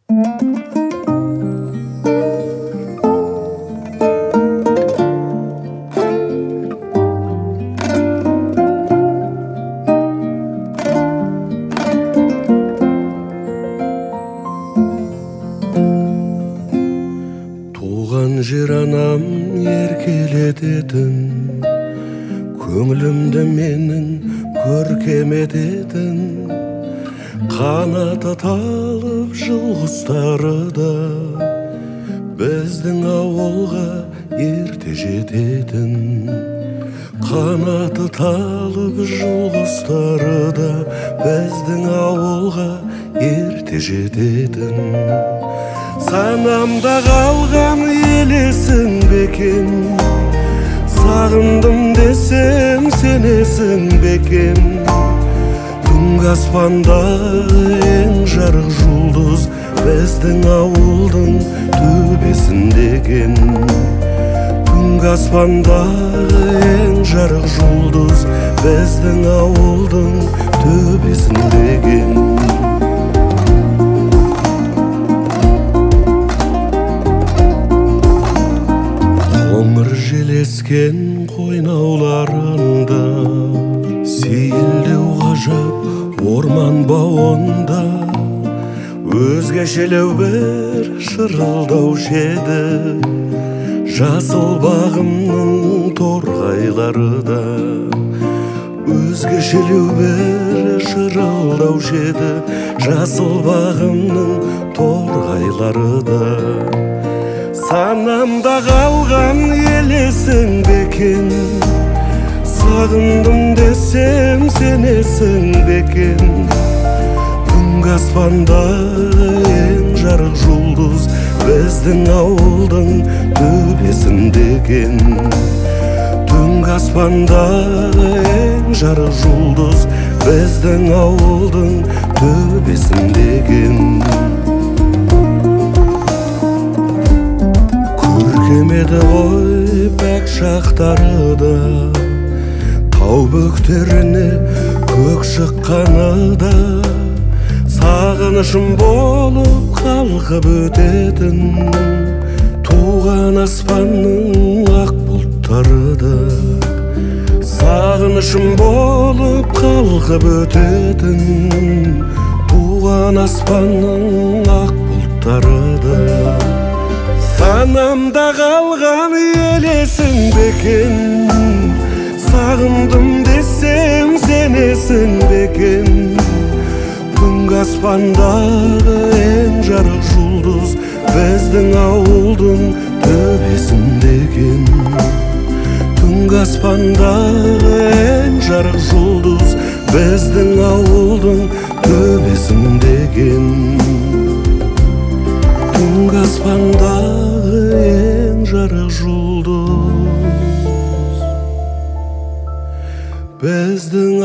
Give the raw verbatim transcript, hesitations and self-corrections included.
Туған жер анам еркелететін, көңілімді менің көркем ететін, қанаты талып жыл құстары да біздің ауылға ерте жететін. Қанаты талып жыл құстары да біздің ауылға ерте жететін. Санамда қалған елесің бекен, сағындым десем сенесің бекен. Түнгі аспандағы ең жарық жұлдыз біздің ауылдың төбесіндеген. Түнгі аспандағы ең жарық жұлдыз біздің ауылдың төбесіндеген. Қоңыр желескен қойнауларында, сейілдеу ғажап орман бауында, өзгешелеу бір шырылдаушы еді жасыл бағымның торғайлары да. Өзгешелеу бір шырылдаушы еді жасыл бағымның торғайлары да. Санамда қалған елесің бекен, сағындым десем сенесің бекен. Түнгі аспандағы ең жарық жұлдыз біздің ауылдың төбесіндеген. Түнгі аспандағы ең жарық жұлдыз біздің ауылдың төбесіндеген. Көркемеді ғой бәк шақтары да, тау бөктеріне көк шыққаны да. Сағынышым болып қалқып өтетін, туған аспанның ақ бұлттары да. Сағынышым болып қалқып өтетін, туған аспанның ақ бұлттары да. Санамда қалған елесің бекен, сағындым десем сенесің бекен. Түнгі аспандағы ең жарық жұлдыз біздің ауылдың төбесіндеген. Түнгі аспандағы ең жарық жұлдыз біздің ауылдың төбесіндеген. Түнгі аспандағы ең жарық жұлдыз біздің